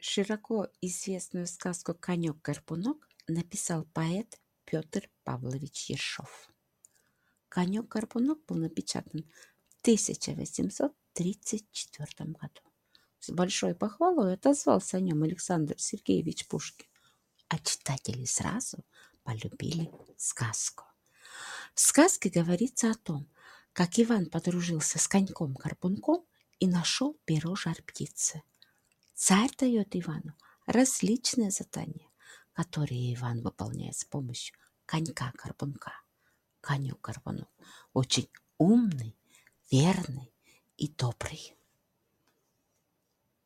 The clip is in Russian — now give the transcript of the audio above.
Широко известную сказку «Конек-горбунок» написал поэт Петр Павлович Ершов. «Конек-горбунок» был напечатан в 1834 году. С большой похвалой отозвался о нем Александр Сергеевич Пушкин, а читатели сразу полюбили сказку. В сказке говорится о том, как Иван подружился с коньком-горбунком и нашел перо жар-птицы. Царь дает Ивану различные задания, которые Иван выполняет с помощью конька-горбунка. Конек-горбунок очень умный, верный и добрый.